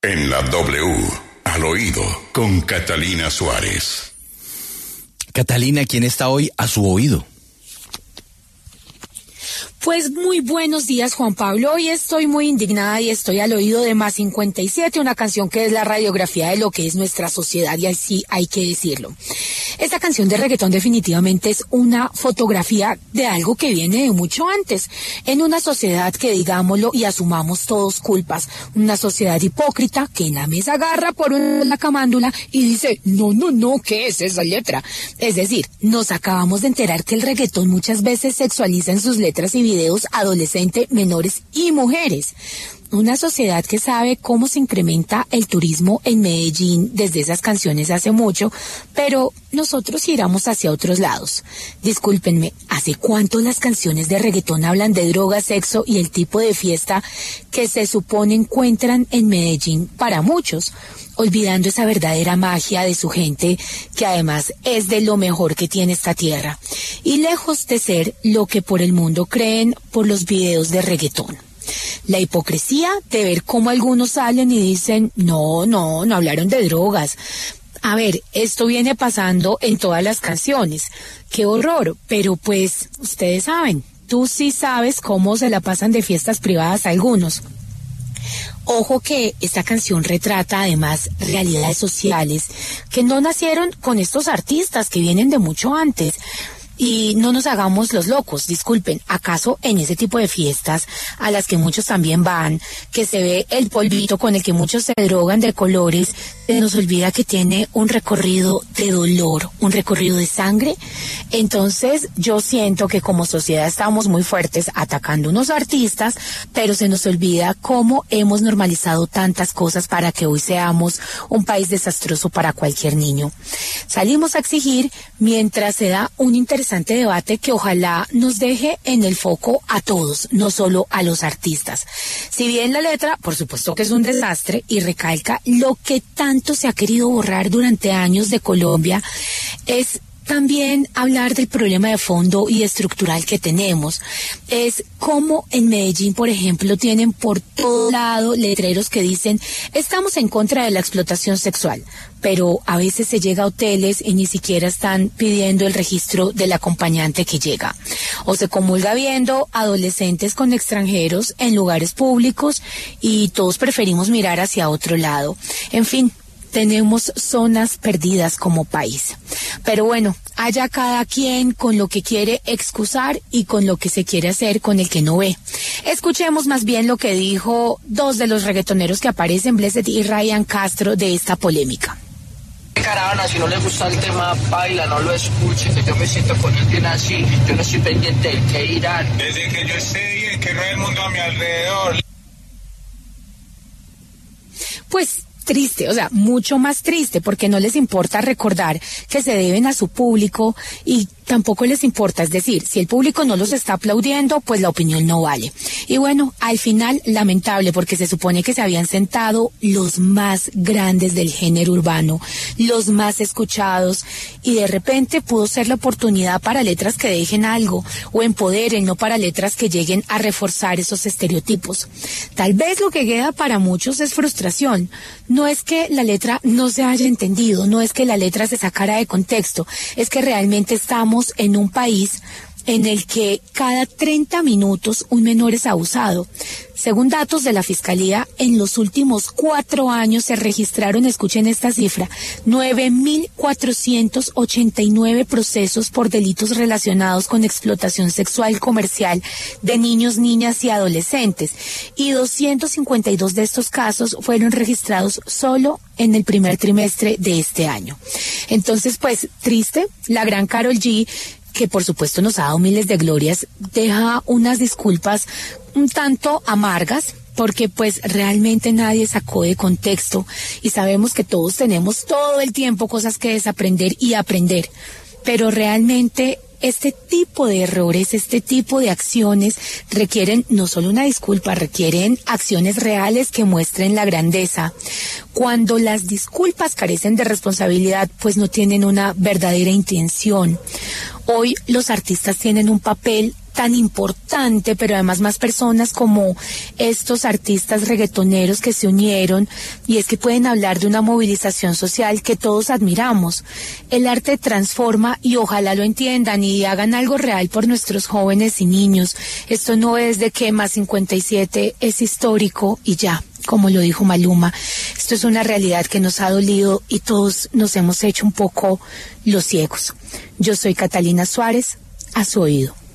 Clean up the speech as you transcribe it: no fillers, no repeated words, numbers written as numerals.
En la W, al oído, con Catalina Suárez. Catalina, ¿quién está hoy a su oído? Pues muy buenos días, Juan Pablo. Hoy estoy muy indignada y estoy al oído de Más 57, una canción que es la radiografía de lo que es nuestra sociedad, y así hay que decirlo. Esta canción de reggaetón definitivamente es una fotografía de algo que viene de mucho antes, en una sociedad que, digámoslo y asumamos todos culpas, una sociedad hipócrita que en la mesa agarra por una camándula y dice, no, ¿qué es esa letra? Es decir, nos acabamos de enterar que el reggaetón muchas veces sexualiza en sus letras y videos adolescentes, menores y mujeres. Una sociedad que sabe cómo se incrementa el turismo en Medellín desde esas canciones hace mucho, pero nosotros giramos hacia otros lados. Discúlpenme, ¿hace cuánto las canciones de reggaetón hablan de droga, sexo y el tipo de fiesta que se supone encuentran en Medellín para muchos, olvidando esa verdadera magia de su gente, que además es de lo mejor que tiene esta tierra, y lejos de ser lo que por el mundo creen por los videos de reggaetón? La hipocresía de ver cómo algunos salen y dicen, no hablaron de drogas. A ver, esto viene pasando en todas las canciones. ¡Qué horror! Pero pues, ustedes saben, tú sí sabes cómo se la pasan de fiestas privadas a algunos. Ojo que esta canción retrata además realidades sociales que no nacieron con estos artistas, que vienen de mucho antes. Y no nos hagamos los locos, disculpen, ¿acaso en ese tipo de fiestas a las que muchos también van, que se ve el polvito con el que muchos se drogan de colores, se nos olvida que tiene un recorrido de dolor, un recorrido de sangre? Entonces yo siento que como sociedad estamos muy fuertes atacando unos artistas, pero se nos olvida cómo hemos normalizado tantas cosas para que hoy seamos un país desastroso para cualquier niño. Salimos a exigir mientras se da un interesante debate que ojalá nos deje en el foco a todos, no solo a los artistas. Si bien la letra, por supuesto que es un desastre y recalca lo que tanto se ha querido borrar durante años de Colombia, es también hablar del problema de fondo y estructural que tenemos. Es como en Medellín, por ejemplo, tienen por todo lado letreros que dicen, estamos en contra de la explotación sexual, pero a veces se llega a hoteles y ni siquiera están pidiendo el registro del acompañante que llega. O se comulga viendo adolescentes con extranjeros en lugares públicos y todos preferimos mirar hacia otro lado. En fin, tenemos zonas perdidas como país. Pero bueno, allá cada quien con lo que quiere excusar y con lo que se quiere hacer con el que no ve. Escuchemos más bien lo que dijo dos de los reggaetoneros que aparecen, Blessed y Ryan Castro, de esta polémica. Caravana, si no le gusta el tema, baila, no lo escuche, que yo me siento con él bien así, yo no estoy pendiente de qué dirán. Desde que yo esté bien, que no hay el mundo a mi alrededor. Pues triste, o sea, mucho más triste, porque no les importa recordar que se deben a su público y tampoco les importa, es decir, si el público no los está aplaudiendo, pues la opinión no vale. Y bueno, al final, lamentable, porque se supone que se habían sentado los más grandes del género urbano, los más escuchados, y de repente pudo ser la oportunidad para letras que dejen algo o empoderen, no para letras que lleguen a reforzar esos estereotipos. Tal vez lo que queda para muchos es frustración. No es que la letra no se haya entendido, no es que la letra se sacara de contexto, es que realmente estamos en un país en el que cada 30 minutos un menor es abusado. Según datos de la Fiscalía, en los últimos 4 años se registraron, escuchen esta cifra, 9.489 procesos por delitos relacionados con explotación sexual comercial de niños, niñas y adolescentes, y 252 de estos casos fueron registrados solo en el primer trimestre de este año. Entonces, pues, triste, la gran Karol G, que por supuesto nos ha dado miles de glorias, deja unas disculpas un tanto amargas, porque pues realmente nadie sacó de contexto y sabemos que todos tenemos todo el tiempo cosas que desaprender y aprender, pero realmente este tipo de errores, este tipo de acciones requieren no solo una disculpa, requieren acciones reales que muestren la grandeza. Cuando las disculpas carecen de responsabilidad, pues no tienen una verdadera intención. Hoy los artistas tienen un papel tan importante, pero además más personas como estos artistas reggaetoneros que se unieron, y es que pueden hablar de una movilización social que todos admiramos. El arte transforma y ojalá lo entiendan y hagan algo real por nuestros jóvenes y niños. Esto no es de que Más 57 es histórico y ya, como lo dijo Maluma. Esto es una realidad que nos ha dolido y todos nos hemos hecho un poco los ciegos. Yo soy Catalina Suárez, a su oído.